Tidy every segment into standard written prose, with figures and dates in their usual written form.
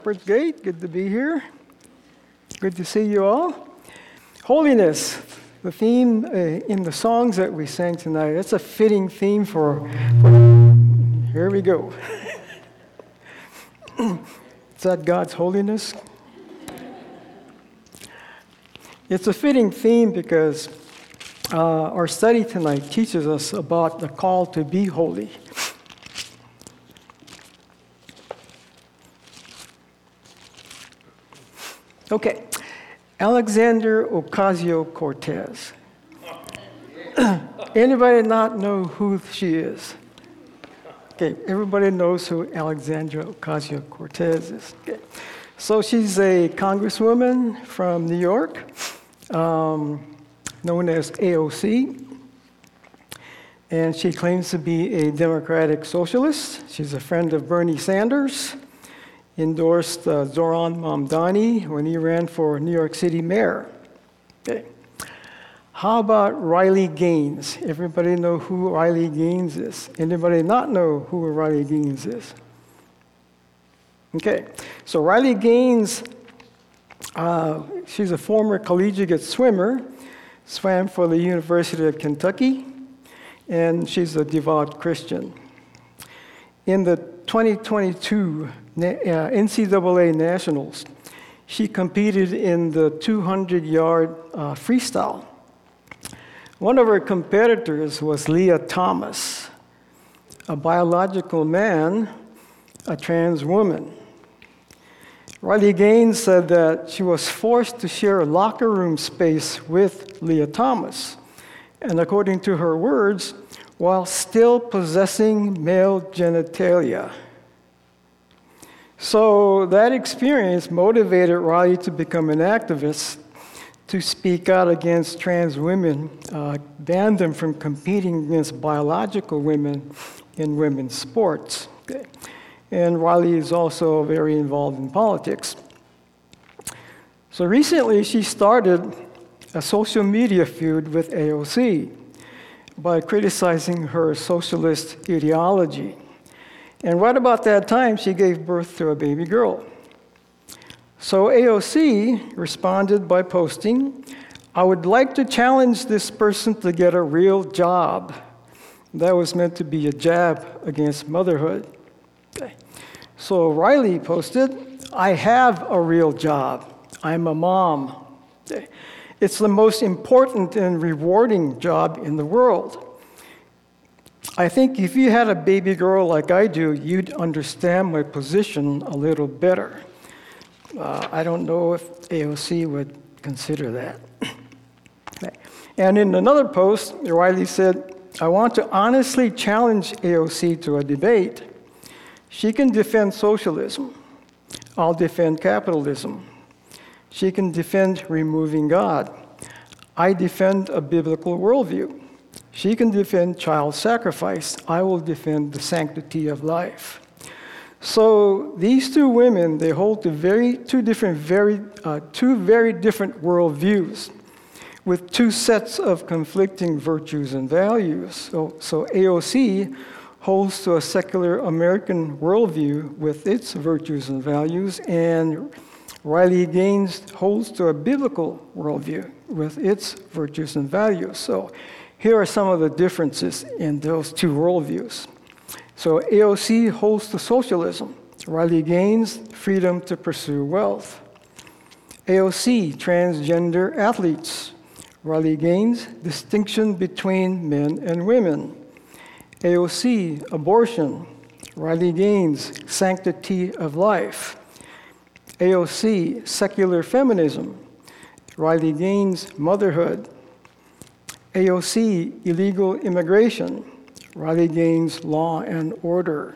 Shepherd's Gate, good to be here. Good to see you all. Holiness, the theme in the songs that we sang tonight. It's a fitting theme for here we go. Is that God's holiness? It's a fitting theme because our study tonight teaches us about the call to be holy. Okay, Alexander Ocasio-Cortez. Anybody not know who she is? Okay, everybody knows who Alexandra Ocasio-Cortez is. Okay. So she's a congresswoman from New York, known as AOC, and she claims to be a democratic socialist. She's a friend of Bernie Sanders. Endorsed Zoran Mamdani when he ran for New York City mayor. Okay. How about Riley Gaines? Everybody know who Riley Gaines is? Anybody not know who Riley Gaines is? Okay, so Riley Gaines, she's a former collegiate swimmer, swam for the University of Kentucky, and she's a devout Christian. In the 2022 NCAA Nationals, she competed in the 200-yard freestyle. One of her competitors was Leah Thomas, a biological man, a trans woman. Riley Gaines said that she was forced to share a locker room space with Leah Thomas, and according to her words, while still possessing male genitalia. So that experience motivated Riley to become an activist, to speak out against trans women, ban them from competing against biological women in women's sports. Okay. And Riley is also very involved in politics. So recently she started a social media feud with AOC by criticizing her socialist ideology. And right about that time, she gave birth to a baby girl. So AOC responded by posting, "I would like to challenge this person to get a real job." That was meant to be a jab against motherhood. Okay. So Riley posted, "I have a real job. I'm a mom. Okay. It's the most important and rewarding job in the world. I think if you had a baby girl like I do, you'd understand my position a little better." I don't know if AOC would consider that. Okay. And in another post, Riley said, "I want to honestly challenge AOC to a debate. She can defend socialism. I'll defend capitalism. She can defend removing God. I defend a biblical worldview. She can defend child sacrifice. I will defend the sanctity of life." So these two women, they hold two very different worldviews with two sets of conflicting virtues and values. So AOC holds to a secular American worldview with its virtues and values, and Riley Gaines holds to a biblical worldview with its virtues and values. So here are some of the differences in those two worldviews. So AOC holds to socialism. Riley Gaines, freedom to pursue wealth. AOC, transgender athletes. Riley Gaines, distinction between men and women. AOC, abortion. Riley Gaines, sanctity of life. AOC, secular feminism. Riley Gaines, motherhood. AOC, illegal immigration. Riley Gaines, law and order.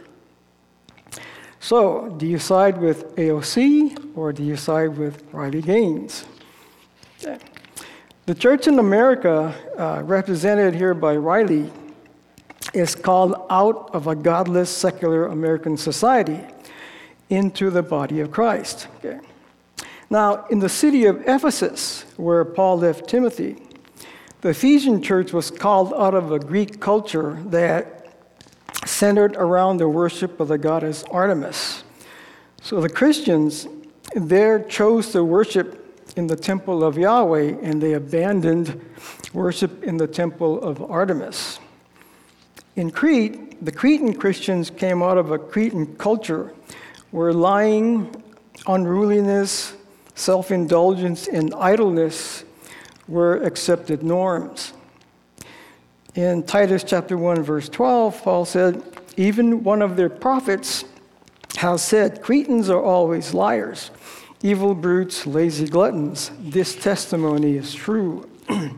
So, do you side with AOC or do you side with Riley Gaines? Okay. The church in America, represented here by Riley, is called out of a godless secular American society into the body of Christ. Okay. Now, in the city of Ephesus, where Paul left Timothy, the Ephesian church was called out of a Greek culture that centered around the worship of the goddess Artemis. So the Christians there chose to worship in the temple of Yahweh, and they abandoned worship in the temple of Artemis. In Crete, the Cretan Christians came out of a Cretan culture where lying, unruliness, self-indulgence, and idleness were accepted norms. In Titus chapter 1, verse 12, Paul said, even one of their prophets has said, Cretans are always liars, evil brutes, lazy gluttons. This testimony is true.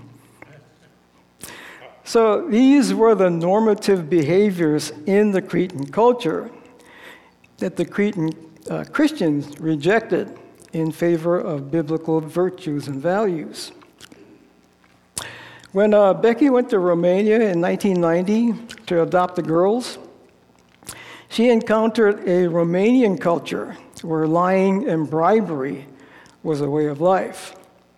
So these were the normative behaviors in the Cretan culture that the Cretan Christians rejected in favor of biblical virtues and values. When Becky went to Romania in 1990 to adopt the girls, she encountered a Romanian culture where lying and bribery was a way of life.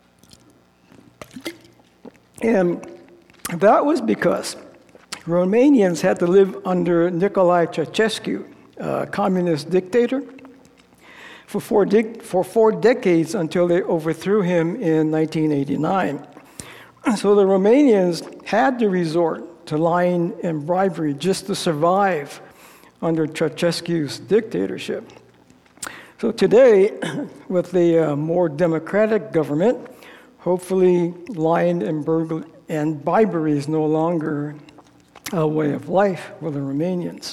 And that was because Romanians had to live under Nicolae Ceausescu, a communist dictator, for four decades until they overthrew him in 1989. So the Romanians had to resort to lying and bribery just to survive under Ceausescu's dictatorship. So today, with the more democratic government, hopefully lying and bribery is no longer a way of life for the Romanians.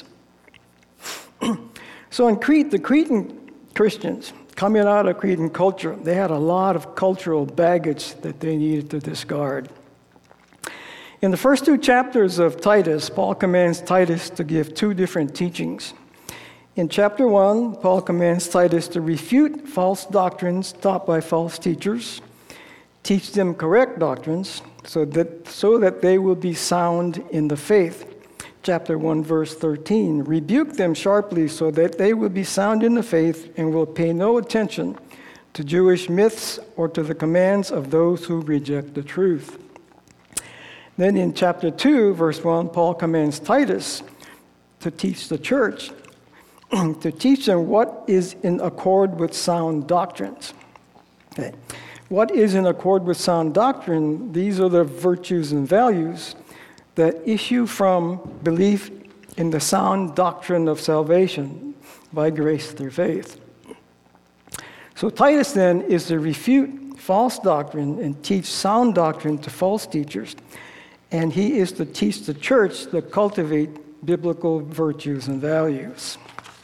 So in Crete, the Cretan Christians, coming out of Cretan culture, they had a lot of cultural baggage that they needed to discard. In the first two chapters of Titus, Paul commands Titus to give two different teachings. In chapter 1, Paul commands Titus to refute false doctrines taught by false teachers, teach them correct doctrines, so that they will be sound in the faith. Chapter 1, verse 13, rebuke them sharply so that they will be sound in the faith and will pay no attention to Jewish myths or to the commands of those who reject the truth. Then in chapter 2, verse 1, Paul commands Titus to teach the church, to teach them what is in accord with sound doctrines. Okay. What is in accord with sound doctrine? These are the virtues and values that issue from belief in the sound doctrine of salvation by grace through faith. So Titus then is to refute false doctrine and teach sound doctrine to false teachers. And he is to teach the church to cultivate biblical virtues and values.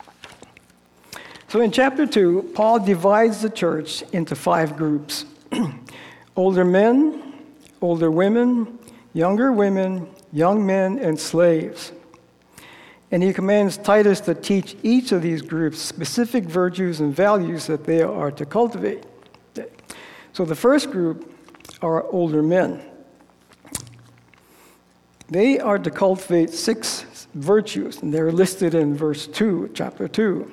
So in chapter 2, Paul divides the church into 5 groups. Older men, older women, younger women, young men, and slaves. And he commands Titus to teach each of these groups specific virtues and values that they are to cultivate. So the first group are older men. They are to cultivate 6 virtues, and they're listed in verse 2, chapter 2.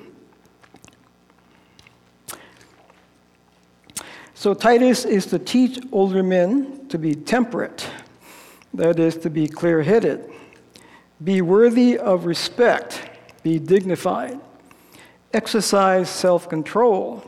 So Titus is to teach older men to be temperate, that is, to be clear-headed, be worthy of respect, be dignified, exercise self-control,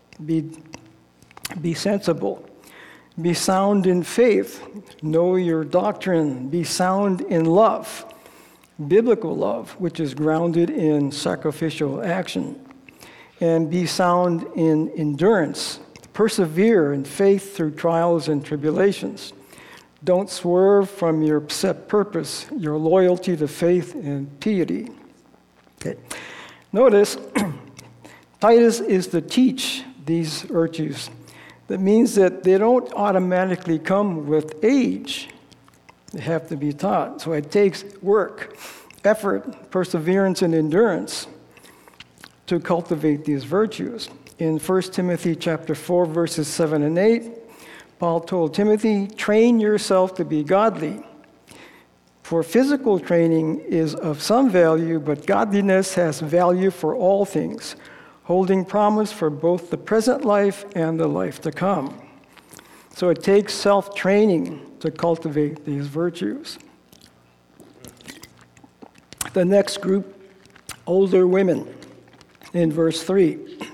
be sensible, be sound in faith, know your doctrine, be sound in love, biblical love, which is grounded in sacrificial action, and be sound in endurance, persevere in faith through trials and tribulations. Don't swerve from your set purpose, your loyalty to faith and piety. Okay. Notice, Titus is to teach these virtues. That means that they don't automatically come with age. They have to be taught. So it takes work, effort, perseverance, and endurance to cultivate these virtues. In 1 Timothy chapter 4, verses 7 and 8, Paul told Timothy, train yourself to be godly. For physical training is of some value, but godliness has value for all things, holding promise for both the present life and the life to come. So it takes self-training to cultivate these virtues. The next group, older women, in verse 3.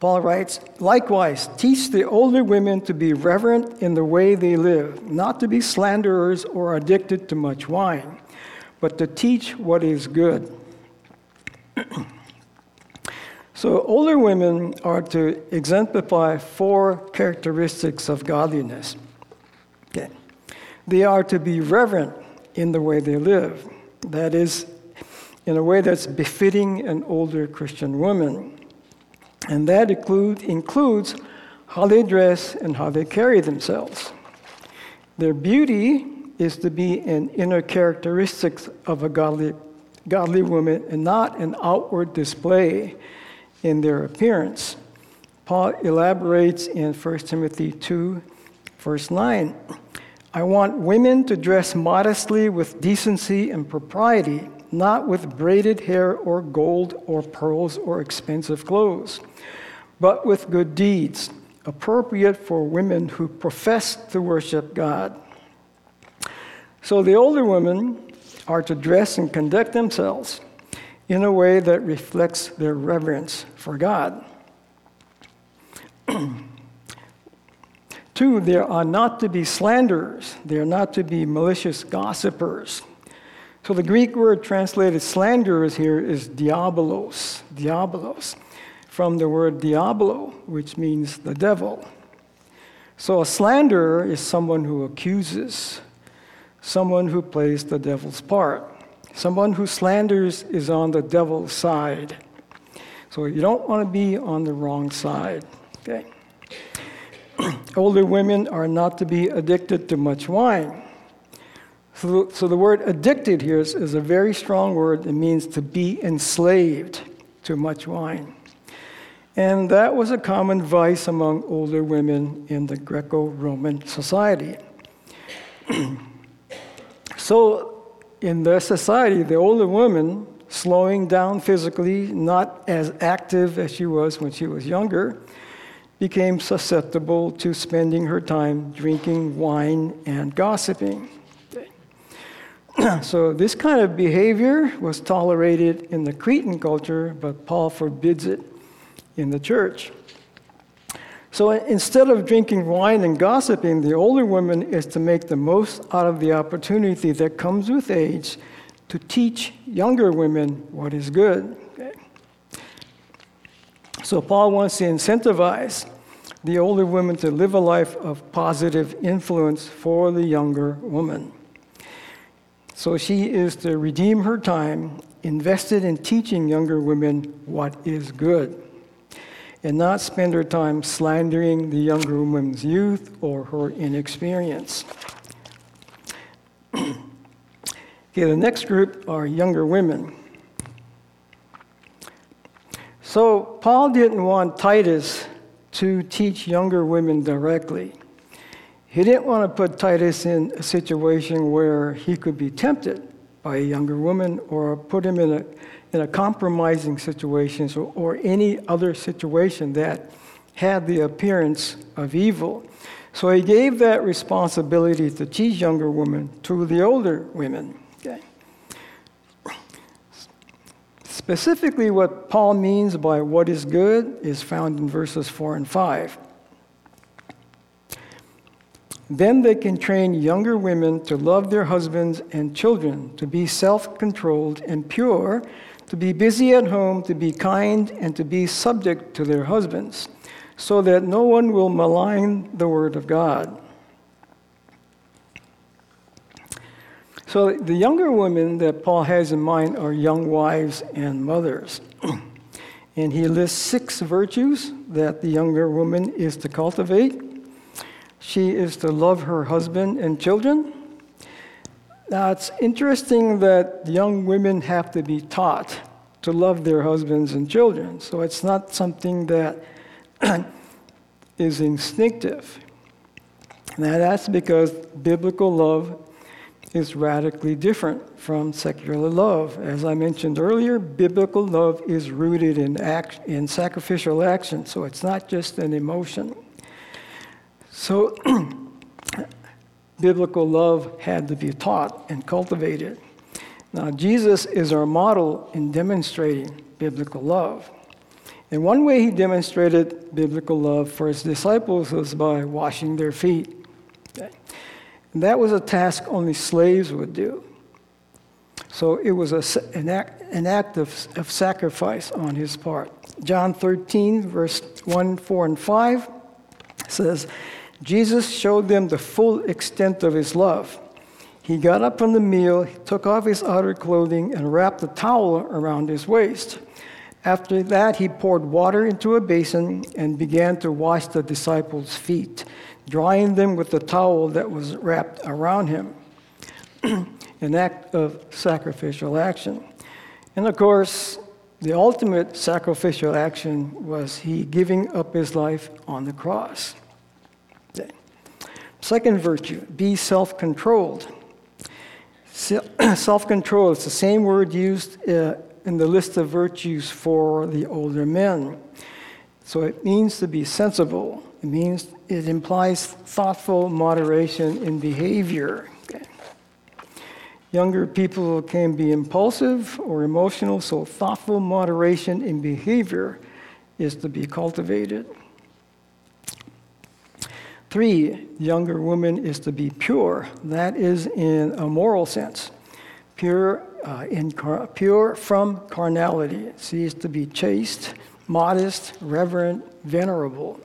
Paul writes, "Likewise, teach the older women to be reverent in the way they live, not to be slanderers or addicted to much wine, but to teach what is good." So older women are to exemplify 4 characteristics of godliness. Okay. They are to be reverent in the way they live. That is, in a way that's befitting an older Christian woman. And that includes how they dress and how they carry themselves. Their beauty is to be an inner characteristic of a godly woman and not an outward display in their appearance. Paul elaborates in 1 Timothy 2, verse 9. "I want women to dress modestly with decency and propriety, not with braided hair or gold or pearls or expensive clothes, but with good deeds, appropriate for women who profess to worship God." So the older women are to dress and conduct themselves in a way that reflects their reverence for God. 2, they are not to be slanderers. They are not to be malicious gossipers. So the Greek word translated slanderers here is diabolos, from the word diablo, which means the devil. So a slanderer is someone who accuses, someone who plays the devil's part. Someone who slanders is on the devil's side. So you don't want to be on the wrong side. Okay. Older women are not to be addicted to much wine. So the word addicted here is a very strong word. It means to be enslaved to much wine. And that was a common vice among older women in the Greco-Roman society. So in their society, the older woman, slowing down physically, not as active as she was when she was younger, became susceptible to spending her time drinking wine and gossiping. So this kind of behavior was tolerated in the Cretan culture, but Paul forbids it in the church. So instead of drinking wine and gossiping, the older woman is to make the most out of the opportunity that comes with age to teach younger women what is good. Okay. So Paul wants to incentivize the older woman to live a life of positive influence for the younger woman. So she is to redeem her time invested in teaching younger women what is good, and not spend her time slandering the younger woman's youth or her inexperience. Okay, the next group are younger women. So Paul didn't want Titus to teach younger women directly. He didn't want to put Titus in a situation where he could be tempted by a younger woman or put him in a compromising situation or any other situation that had the appearance of evil. So he gave that responsibility to teach younger women to the older women. Okay. Specifically, what Paul means by what is good is found in verses 4 and 5. Then they can train younger women to love their husbands and children, to be self-controlled and pure, to be busy at home, to be kind, and to be subject to their husbands, so that no one will malign the word of God. So the younger women that Paul has in mind are young wives and mothers. And he lists 6 virtues that the younger woman is to cultivate. She is to love her husband and children. Now, it's interesting that young women have to be taught to love their husbands and children. So it's not something that is instinctive. Now, that's because biblical love is radically different from secular love. As I mentioned earlier, biblical love is rooted in sacrificial action, so it's not just an emotion. So biblical love had to be taught and cultivated. Now, Jesus is our model in demonstrating biblical love. And one way he demonstrated biblical love for his disciples was by washing their feet. Okay. And that was a task only slaves would do. So it was an act of sacrifice on his part. John 13, verse 1, 4, and 5 says, Jesus showed them the full extent of his love. He got up from the meal, he took off his outer clothing, and wrapped a towel around his waist. After that, he poured water into a basin and began to wash the disciples' feet, drying them with the towel that was wrapped around him. An act of sacrificial action. And of course, the ultimate sacrificial action was he giving up his life on the cross. Okay. Second virtue, be self-controlled. Self-control is the same word used in the list of virtues for the older men. So it means to be sensible. It implies thoughtful moderation in behavior. Okay. Younger people can be impulsive or emotional, so thoughtful moderation in behavior is to be cultivated. 3, younger woman is to be pure. That is in a moral sense. Pure from carnality. She is to be chaste, modest, reverent, venerable.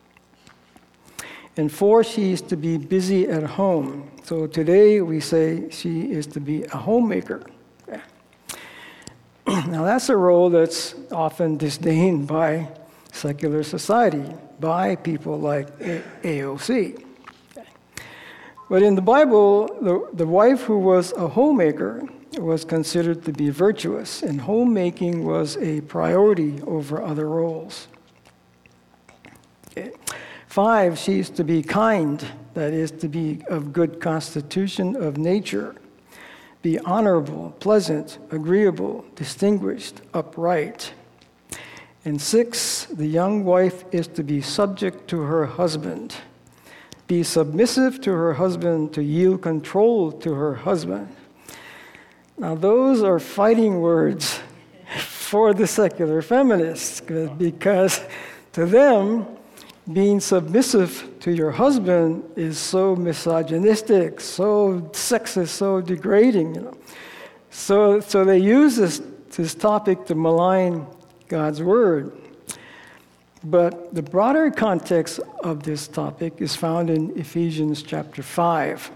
And 4, she is to be busy at home. So today we say she is to be a homemaker. Okay. Now that's a role that's often disdained by secular society, by people like AOC. Okay. But in the Bible, the wife who was a homemaker was considered to be virtuous, and homemaking was a priority over other roles. Okay. 5, she is to be kind, that is, to be of good constitution of nature, be honorable, pleasant, agreeable, distinguished, upright. And 6, the young wife is to be subject to her husband, be submissive to her husband, to yield control to her husband. Now, those are fighting words for the secular feminists, because to them, being submissive to your husband is so misogynistic, so sexist, so degrading. So they use this topic to malign God's word. But the broader context of this topic is found in Ephesians chapter 5.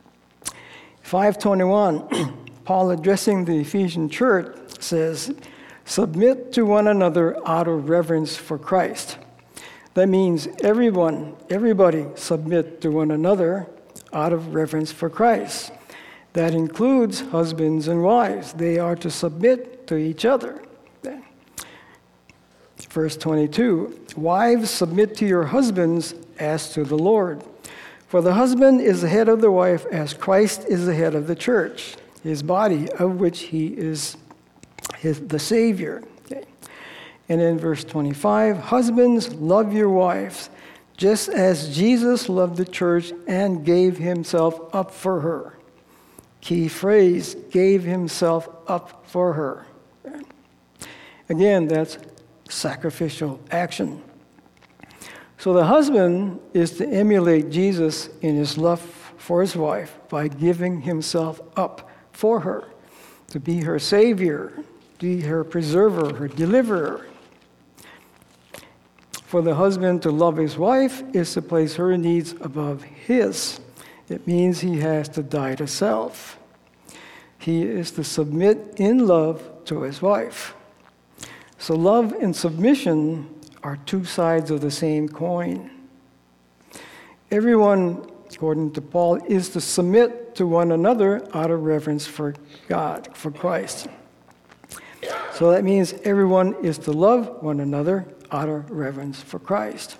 5:21, Paul addressing the Ephesian church says, "Submit to one another out of reverence for Christ." That means everybody submit to one another out of reverence for Christ. That includes husbands and wives. They are to submit to each other. Verse 22, "Wives, submit to your husbands as to the Lord. For the husband is the head of the wife, as Christ is the head of the church, his body, of which he is the Savior." Okay. And in verse 25, "Husbands, love your wives, just as Jesus loved the church and gave himself up for her." Key phrase, gave himself up for her. Again, that's sacrificial action. So the husband is to emulate Jesus in his love for his wife by giving himself up for her, to be her savior, be her preserver, her deliverer. For the husband to love his wife is to place her needs above his. It means he has to die to self. He is to submit in love to his wife. So love and submission are two sides of the same coin. Everyone, according to Paul, is to submit to one another out of reverence for God, for Christ. So that means everyone is to love one another out of reverence for Christ.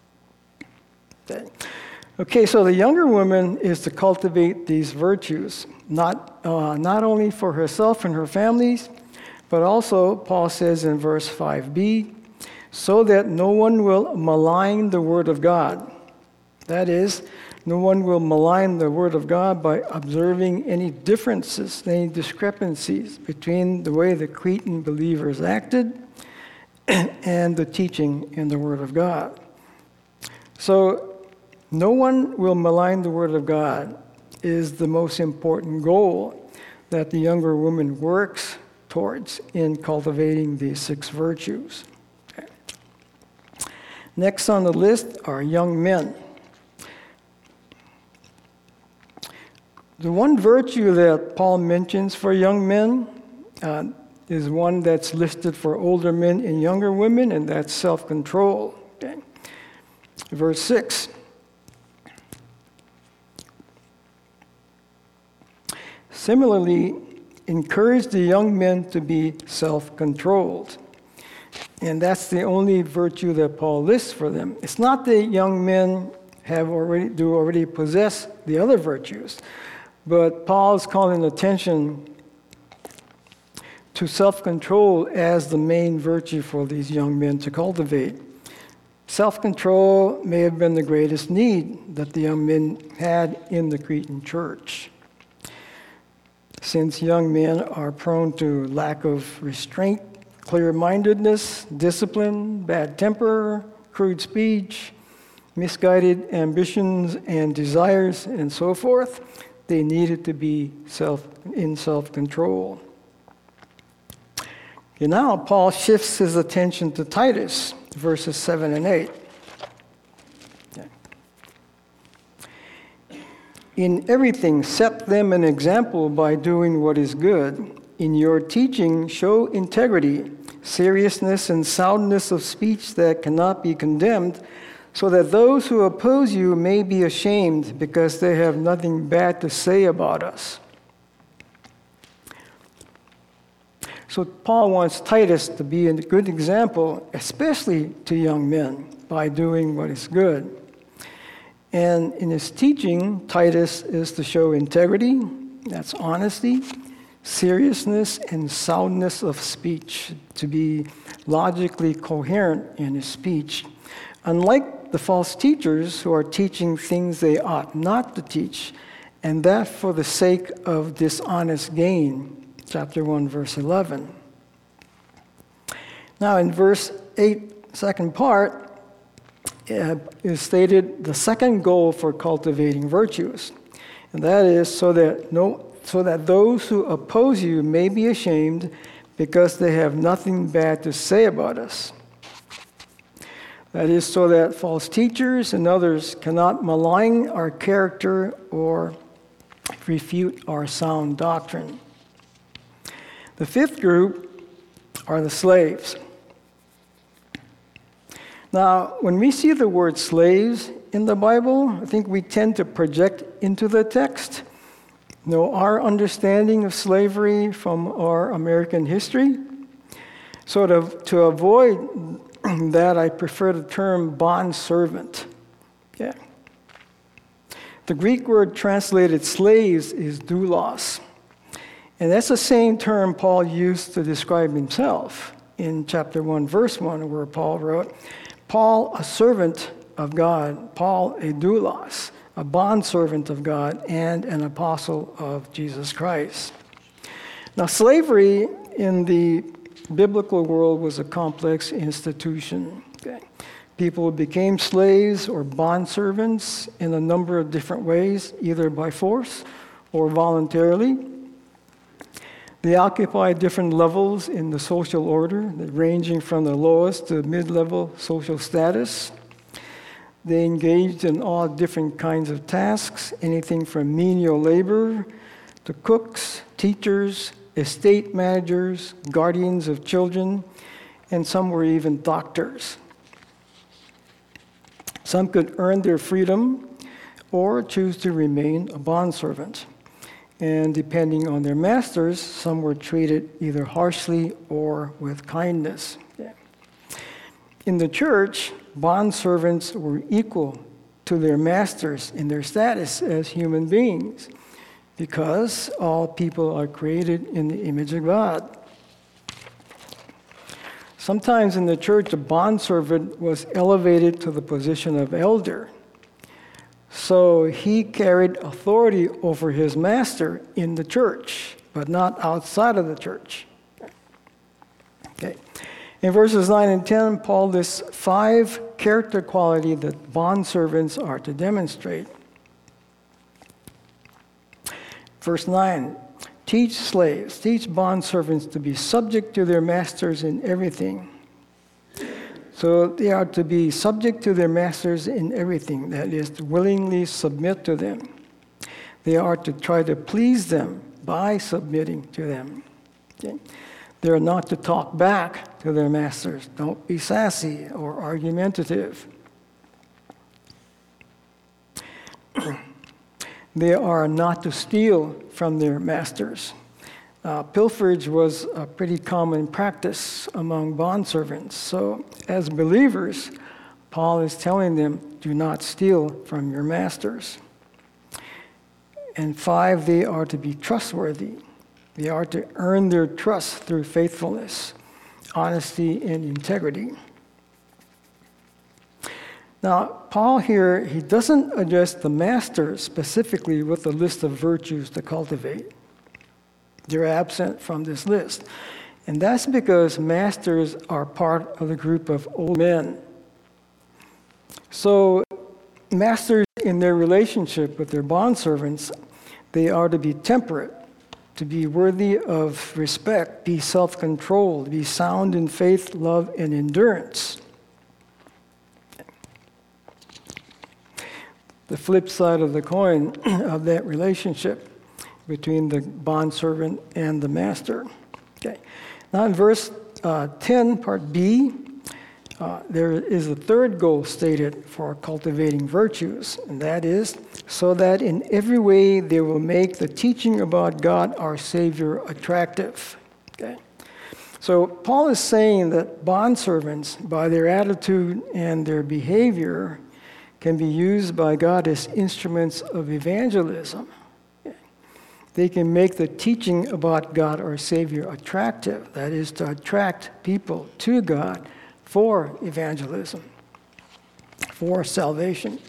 Okay, so the younger woman is to cultivate these virtues, not only for herself and her families, but also, Paul says in verse 5b, so that no one will malign the word of God. That is, no one will malign the word of God by observing any differences, any discrepancies between the way the Cretan believers acted and the teaching in the Word of God. So no one will malign the Word of God is the most important goal that the younger woman works towards in cultivating these 6 virtues. Okay. Next on the list are young men. The one virtue that Paul mentions for young men is one that's listed for older men and younger women, and that's self-control. Okay. Verse 6. Similarly, encourage the young men to be self-controlled. And that's the only virtue that Paul lists for them. It's not that young men already possess the other virtues, but Paul's calling attention to self-control as the main virtue for these young men to cultivate. Self-control may have been the greatest need that the young men had in the Cretan church, since young men are prone to lack of restraint, clear-mindedness, discipline, bad temper, crude speech, misguided ambitions and desires, and so forth. They needed to be in self-control. And now Paul shifts his attention to Titus, verses 7 and 8. Okay. In everything, set them an example by doing what is good. In your teaching, show integrity, seriousness, and soundness of speech that cannot be condemned, so that those who oppose you may be ashamed because they have nothing bad to say about us. So Paul wants Titus to be a good example, especially to young men, by doing what is good. And in his teaching, Titus is to show integrity, that's honesty, seriousness, and soundness of speech, to be logically coherent in his speech. Unlike the false teachers who are teaching things they ought not to teach, and that for the sake of dishonest gain. Chapter 1, verse 11. Now in verse 8, second part, is stated the second goal for cultivating virtues. And that is so that those who oppose you may be ashamed because they have nothing bad to say about us. That is so that false teachers and others cannot malign our character or refute our sound doctrine. The fifth group are the slaves. Now, when we see the word slaves in the Bible, I think we tend to project into the text, our understanding of slavery from our American history. So to avoid that, I prefer the term bondservant. Yeah. The Greek word translated slaves is doulos. And that's the same term Paul used to describe himself in chapter 1, verse 1, where Paul wrote, Paul, a servant of God, Paul, a doulos, a bondservant of God, and an apostle of Jesus Christ. Now, slavery in the biblical world was a complex institution. Okay? People became slaves or bondservants in a number of different ways, either by force or voluntarily. They occupied different levels in the social order, ranging from the lowest to mid-level social status. They engaged in all different kinds of tasks, anything from menial labor to cooks, teachers, estate managers, guardians of children, and some were even doctors. Some could earn their freedom or choose to remain a bondservant. And depending on their masters, some were treated either harshly or with kindness. Yeah. In the church, bondservants were equal to their masters in their status as human beings, because all people are created in the image of God. Sometimes in the church, a bondservant was elevated to the position of elder. So he carried authority over his master in the church, but not outside of the church. Okay. In verses 9 and 10, Paul lists 5 character qualities that bondservants are to demonstrate. Verse 9, teach slaves, teach bondservants to be subject to their masters in everything. So they are to be subject to their masters in everything, that is, to willingly submit to them. They are to try to please them by submitting to them. Okay? They are not to talk back to their masters. Don't be sassy or argumentative. They are not to steal from their masters. Pilferage was a pretty common practice among bondservants. So, as believers, Paul is telling them, do not steal from your masters. And 5, they are to be trustworthy. They are to earn their trust through faithfulness, honesty, and integrity. Now, Paul here, he doesn't address the masters specifically with a list of virtues to cultivate. They're absent from this list. And that's because masters are part of the group of old men. So, masters in their relationship with their bondservants, they are to be temperate, to be worthy of respect, be self-controlled, be sound in faith, love, and endurance. The flip side of the coin of that relationship between the bondservant and the master. Okay. Now in verse 10, part B, there is a third goal stated for cultivating virtues, and that is so that in every way they will make the teaching about God our Savior attractive. Okay? So Paul is saying that bondservants, by their attitude and their behavior, can be used by God as instruments of evangelism. They can make the teaching about God our Savior attractive, that is, to attract people to God for evangelism, for salvation.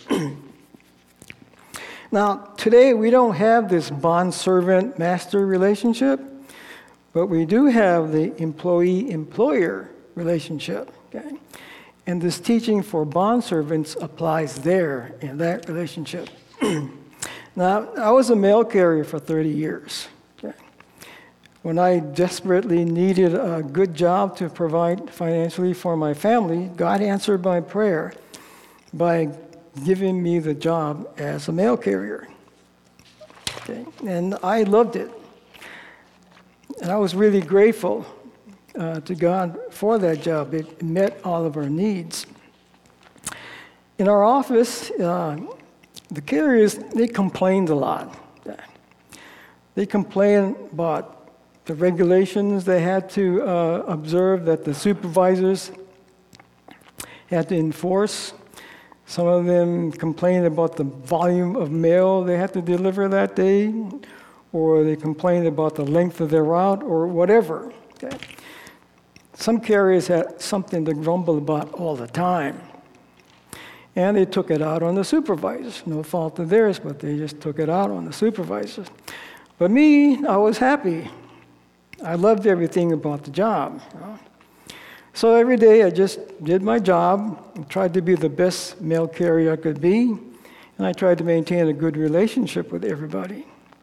Now, today we don't have this bond-servant-master relationship, but we do have the employee-employer relationship. Okay? And this teaching for bondservants applies there in that relationship. Now, I was a mail carrier for 30 years. Okay? When I desperately needed a good job to provide financially for my family, God answered my prayer by giving me the job as a mail carrier. Okay? And I loved it. And I was really grateful to God for that job. It met all of our needs. In our office, the carriers, they complained a lot. They complained about the regulations they had to observe that the supervisors had to enforce. Some of them complained about the volume of mail they had to deliver that day, or they complained about the length of their route, or whatever. Okay? Some carriers had something to grumble about all the time. And they took it out on the supervisors. No fault of theirs, but they just took it out on the supervisors. But me, I was happy. I loved everything about the job. You know? So every day I just did my job, and tried to be the best mail carrier I could be, and I tried to maintain a good relationship with everybody.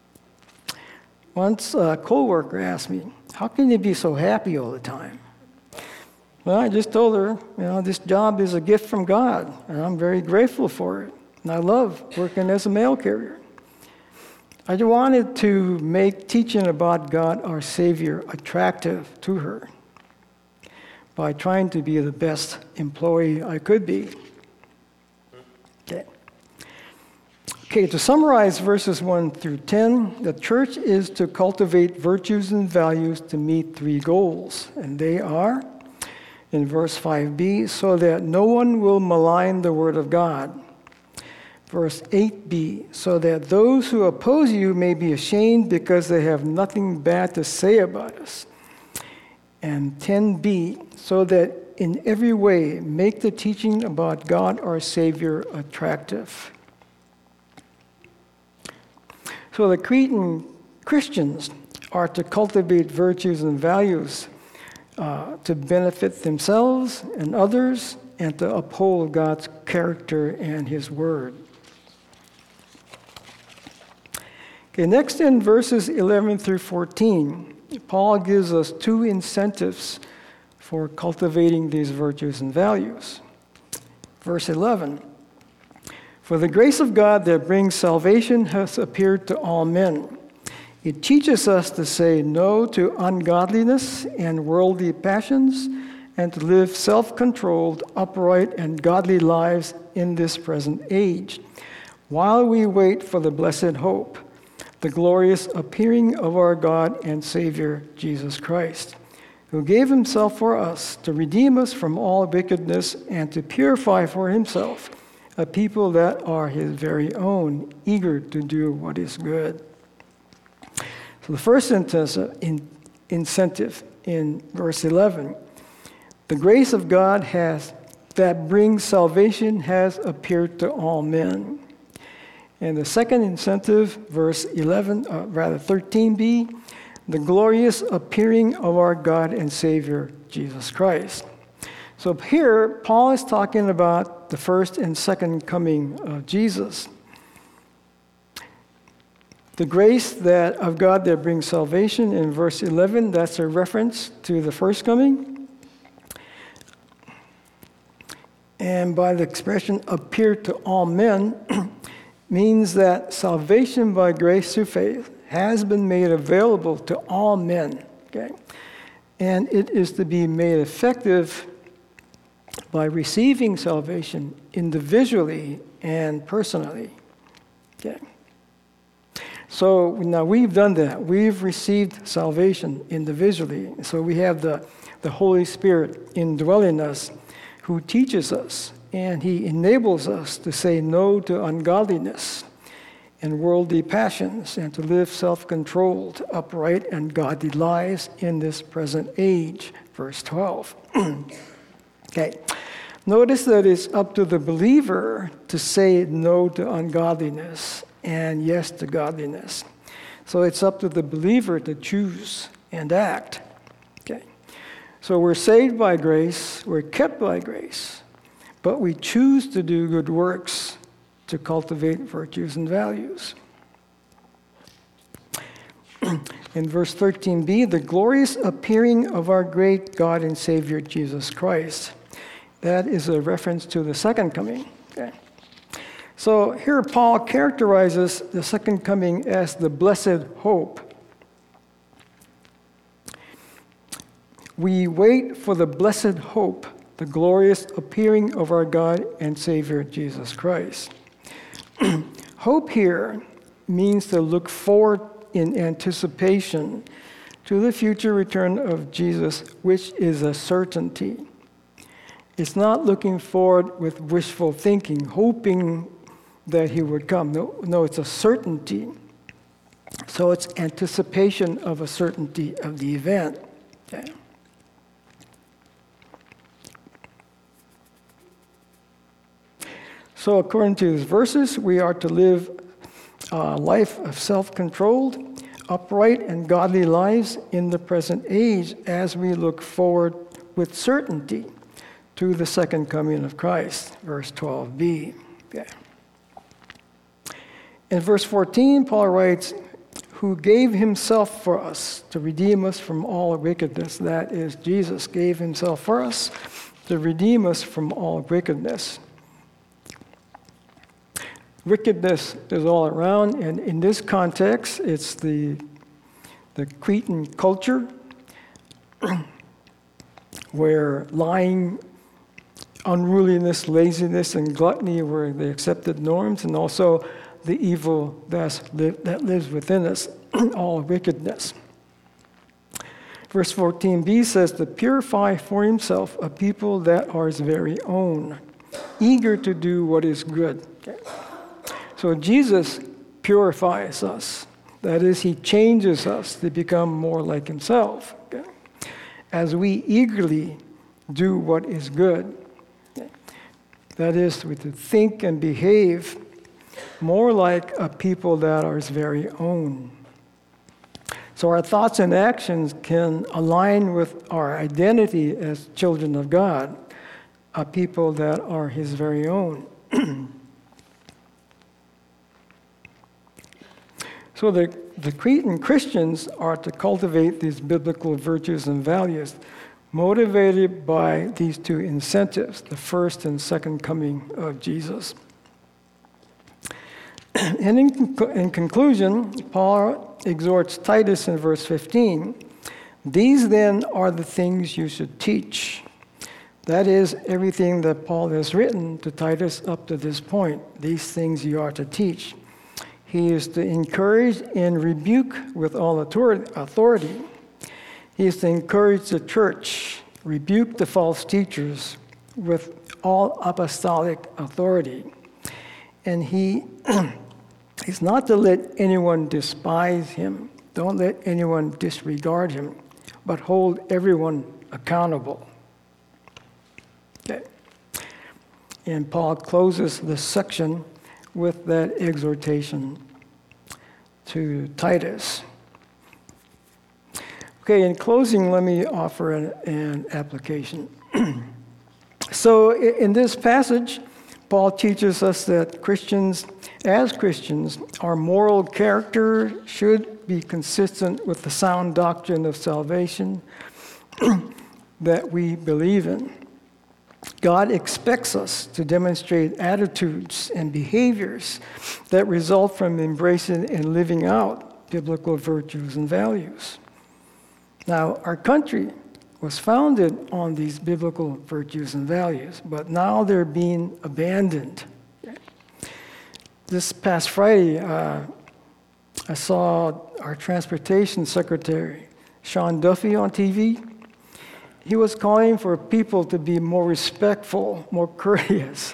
Once a coworker asked me, "How can you be so happy all the time?" Well, I just told her, this job is a gift from God, and I'm very grateful for it. And I love working as a mail carrier. I wanted to make teaching about God, our Savior, attractive to her by trying to be the best employee I could be. Okay, to summarize verses 1 through 10, the church is to cultivate virtues and values to meet 3 goals, and they are, in verse 5b, so that no one will malign the word of God. Verse 8b, so that those who oppose you may be ashamed because they have nothing bad to say about us. And 10b, so that in every way make the teaching about God our Savior attractive. So the Cretan Christians are to cultivate virtues and values to benefit themselves and others, and to uphold God's character and His Word. Okay, next in verses 11 through 14, Paul gives us two incentives for cultivating these virtues and values. Verse 11, "For the grace of God that brings salvation has appeared to all men. It teaches us to say no to ungodliness and worldly passions, and to live self-controlled, upright, and godly lives in this present age, while we wait for the blessed hope, the glorious appearing of our God and Savior, Jesus Christ, who gave Himself for us to redeem us from all wickedness and to purify for Himself a people that are His very own, eager to do what is good." So the first incentive in verse 11, "The grace of God that brings salvation has appeared to all men." And the second incentive, verse 13b, "The glorious appearing of our God and Savior, Jesus Christ." So here, Paul is talking about the first and second coming of Jesus. The grace of God that brings salvation in verse 11, that's a reference to the first coming. And by the expression "appear to all men," means that salvation by grace through faith has been made available to all men. Okay? And it is to be made effective by receiving salvation individually and personally. Okay? So now we've done that. We've received salvation individually. So we have the Holy Spirit indwelling us, who teaches us, and He enables us to say no to ungodliness and worldly passions, and to live self-controlled, upright, and godly lives in this present age. Verse 12. Okay. Notice that it's up to the believer to say no to ungodliness and yes to godliness. So it's up to the believer to choose and act. Okay. So we're saved by grace, we're kept by grace, but we choose to do good works to cultivate virtues and values. In verse 13b, "The glorious appearing of our great God and Savior Jesus Christ." That is a reference to the second coming. Okay. So here Paul characterizes the second coming as the blessed hope. "We wait for the blessed hope, the glorious appearing of our God and Savior Jesus Christ." Hope here means to look forward in anticipation to the future return of Jesus, which is a certainty. It's not looking forward with wishful thinking, hoping that He would come. No, it's a certainty. So it's anticipation of a certainty of the event. Okay. So according to these verses, we are to live a life of self-controlled, upright, and godly lives in the present age as we look forward with certainty to the second coming of Christ. Verse 12b. Okay. In verse 14, Paul writes, "Who gave Himself for us to redeem us from all wickedness." That is, Jesus gave Himself for us to redeem us from all wickedness. Wickedness is all around, and in this context, it's the Cretan culture where lying, unruliness, laziness, and gluttony were the accepted norms, and also the evil that lives within us, all wickedness. Verse 14b says, "To purify for Himself a people that are His very own, eager to do what is good." Okay. So Jesus purifies us. That is, He changes us to become more like Himself. Okay? As we eagerly do what is good. Okay? That is, to think and behave more like a people that are His very own. So our thoughts and actions can align with our identity as children of God, a people that are His very own. So the Cretan Christians are to cultivate these biblical virtues and values, motivated by these two incentives, the first and second coming of Jesus. And in conclusion, Paul exhorts Titus in verse 15, "These then are the things you should teach." That is everything that Paul has written to Titus up to this point. These things you are to teach. He is to encourage and rebuke with all authority. He is to encourage the church, rebuke the false teachers with all apostolic authority. And he is not to let anyone despise him. Don't let anyone disregard him, but hold everyone accountable. Okay. And Paul closes this section with that exhortation to Titus. Okay, in closing, let me offer an application. So in this passage, Paul teaches us that Christians, our moral character should be consistent with the sound doctrine of salvation that we believe in. God expects us to demonstrate attitudes and behaviors that result from embracing and living out biblical virtues and values. Now, our country was founded on these biblical virtues and values, but now they're being abandoned. This past Friday, I saw our Transportation Secretary, Sean Duffy, on TV. He was calling for people to be more respectful, more courteous,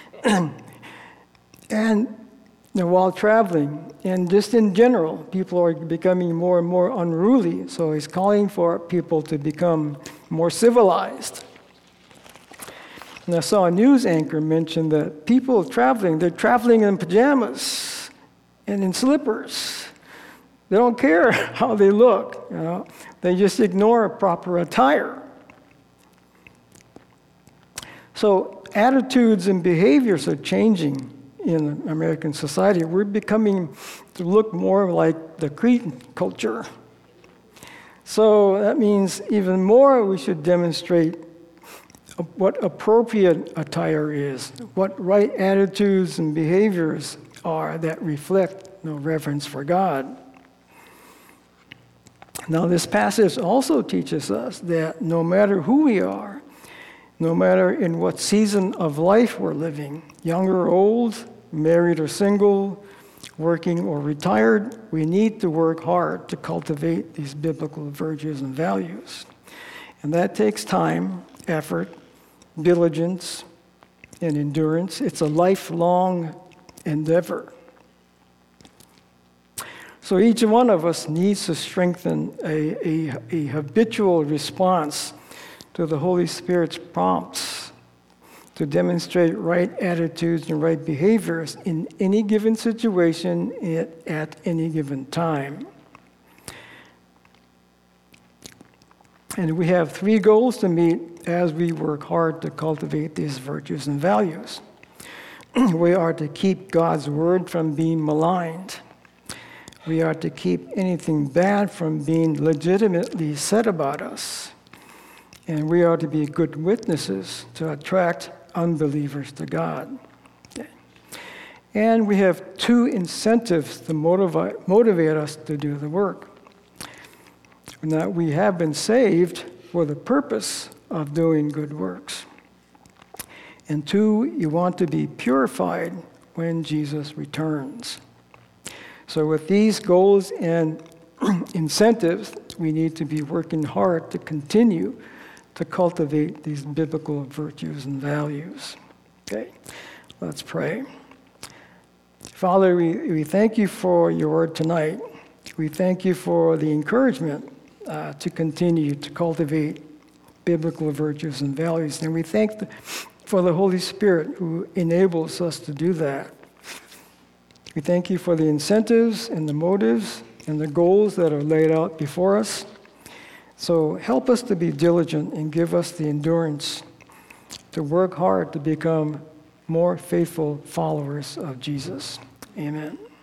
and while traveling, and just in general, people are becoming more and more unruly. So he's calling for people to become more civilized. And I saw a news anchor mention that people traveling, they're traveling in pajamas and in slippers. They don't care how they look, They just ignore proper attire. So attitudes and behaviors are changing in American society. We're becoming to look more like the Cretan culture. So that means even more we should demonstrate what appropriate attire is, what right attitudes and behaviors are that reflect reverence for God. Now, this passage also teaches us that no matter who we are, no matter in what season of life we're living, young or old, married or single, working or retired, we need to work hard to cultivate these biblical virtues and values. And that takes time, effort, diligence, and endurance. It's a lifelong endeavor. So each one of us needs to strengthen a habitual response to the Holy Spirit's prompts to demonstrate right attitudes and right behaviors in any given situation at any given time. And we have 3 goals to meet as we work hard to cultivate these virtues and values. We are to keep God's word from being maligned. We are to keep anything bad from being legitimately said about us. And we are to be good witnesses to attract unbelievers to God. Okay. And we have 2 incentives to motivate us to do the work. And that we have been saved for the purpose of doing good works. And 2, you want to be purified when Jesus returns. So with these goals and incentives, we need to be working hard to continue to cultivate these biblical virtues and values. Okay, let's pray. Father, we thank you for your word tonight. We thank you for the encouragement to continue to cultivate biblical virtues and values. And we thank for the Holy Spirit who enables us to do that. We thank you for the incentives and the motives and the goals that are laid out before us. So help us to be diligent and give us the endurance to work hard to become more faithful followers of Jesus. Amen.